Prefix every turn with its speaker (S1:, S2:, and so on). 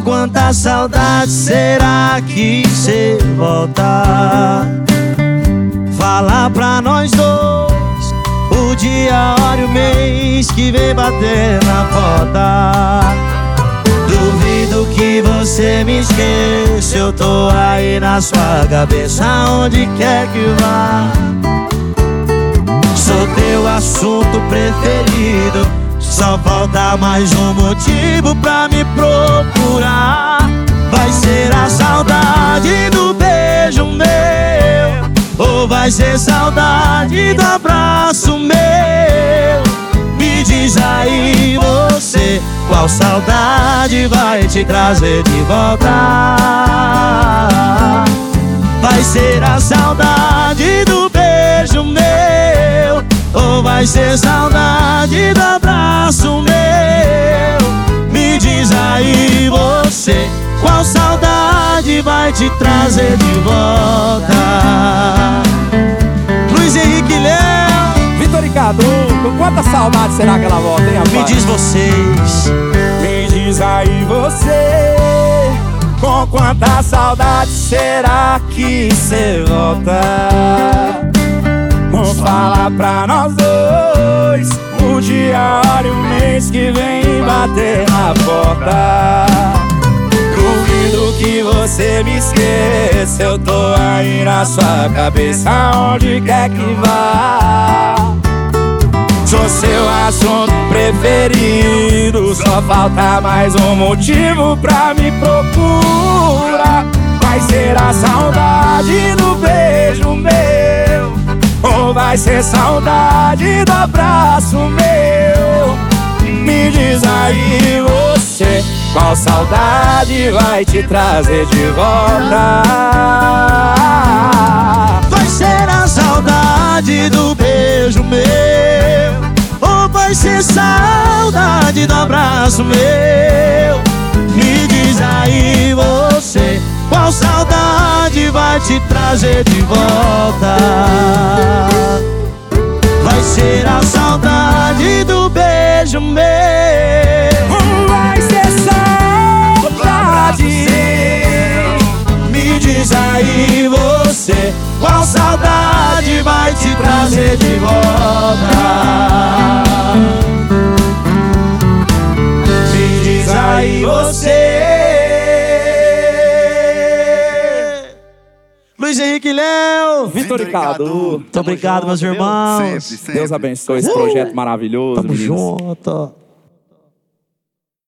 S1: quanta saudade será que cê volta? Fala pra nós dois o dia, a hora e o mês que vem bater na porta. Duvido que você me esqueça, eu tô aí na sua cabeça, onde quer que vá. Sou teu assunto preferido, só falta mais um motivo pra me procurar. Vai ser a saudade do beijo meu, ou vai ser saudade do abraço meu? Me diz aí você, qual saudade vai te trazer de volta? Vai ser a saudade do beijo meu, ou vai ser saudade do abraço meu? Me diz aí você, qual saudade vai te trazer de volta? Luiz Henrique Léo,
S2: Vitor e Cadu, com quanta saudade será que ela volta, hein, rapaz?
S1: me diz vocês.
S2: Me diz aí você, com quanta saudade será que cê volta? Vamos falar pra nós dois o dia, a hora e o mês que vem bater na porta. Duvido que você me esqueça, eu tô aí na sua cabeça, onde quer que vá. Sou seu assunto preferido, só falta mais um motivo pra me procurar. Vai ser a saudade do beijo meu, ou vai ser saudade do abraço meu? Me diz aí você, qual saudade vai te trazer de volta?
S1: Vai ser a saudade do beijo meu, ou vai ser saudade do abraço meu? Me diz aí você, qual saudade vai te trazer de volta? Vai ser a saudade do beijo meu,
S2: vai ser saudade.
S1: me diz aí você, qual saudade vai te trazer de volta? Me diz aí você. Luiz Henrique Léo,
S2: Vitor e Cadu,
S1: muito obrigado, meus irmãos.
S3: Sempre.
S2: Deus abençoe esse projeto maravilhoso.
S1: Tamo junto.